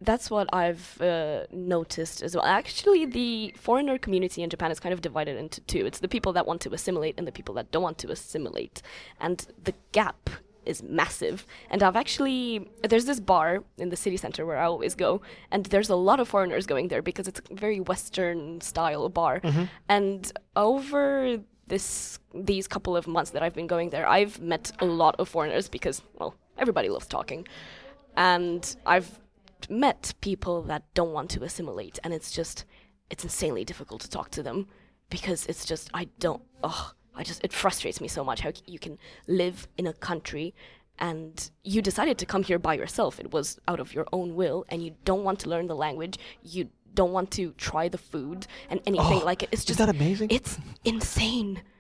That's what I've noticed as well. Actually, the foreigner community in Japan is kind of divided into two. It's the people that want to assimilate and the people that don't want to assimilate. And the gap is massive. And there's this bar in the city center where I always go, and there's a lot of foreigners going there because it's a very Western style bar. And over these couple of months that I've been going there, I've met a lot of foreigners because, well, everybody loves talking. And I've met people that don't want to assimilate, and it's insanely difficult to talk to them because it's just, it frustrates me so much how you can live in a country and you decided to come here by yourself. It was out of your own will, and you don't want to learn the language. You don't want to try the food and anything like it. It's just, is that amazing? It's insane.